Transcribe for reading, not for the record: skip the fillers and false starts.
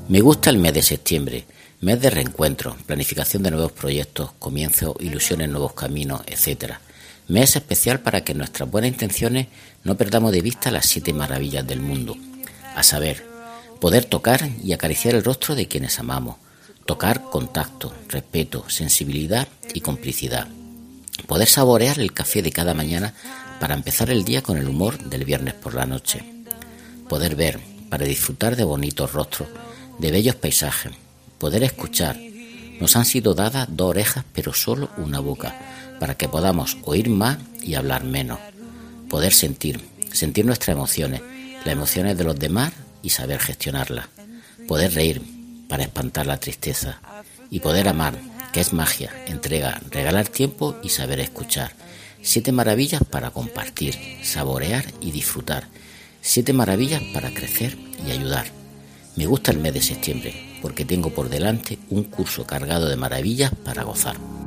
Me gusta el mes de septiembre, mes de reencuentros, planificación de nuevos proyectos, comienzos, ilusiones, nuevos caminos, etc. Mes especial para que en nuestras buenas intenciones no perdamos de vista las 7 maravillas del mundo, a saber, poder tocar y acariciar el rostro de quienes amamos, tocar con tacto, respeto, sensibilidad y complicidad, poder saborear el café de cada mañana para empezar el día con el humor del viernes por la noche, poder ver para disfrutar de bonitos rostros, de bellos paisajes, poder escuchar. Nos han sido dadas 2 orejas pero solo una boca, para que podamos oír más y hablar menos. Poder sentir nuestras emociones, las emociones de los demás y saber gestionarlas. Poder reír para espantar la tristeza. Y poder amar, que es magia, entrega, regalar tiempo y saber escuchar. 7 maravillas para compartir, saborear y disfrutar. 7 maravillas para crecer y ayudar. Me gusta el mes de septiembre porque tengo por delante un curso cargado de maravillas para gozar.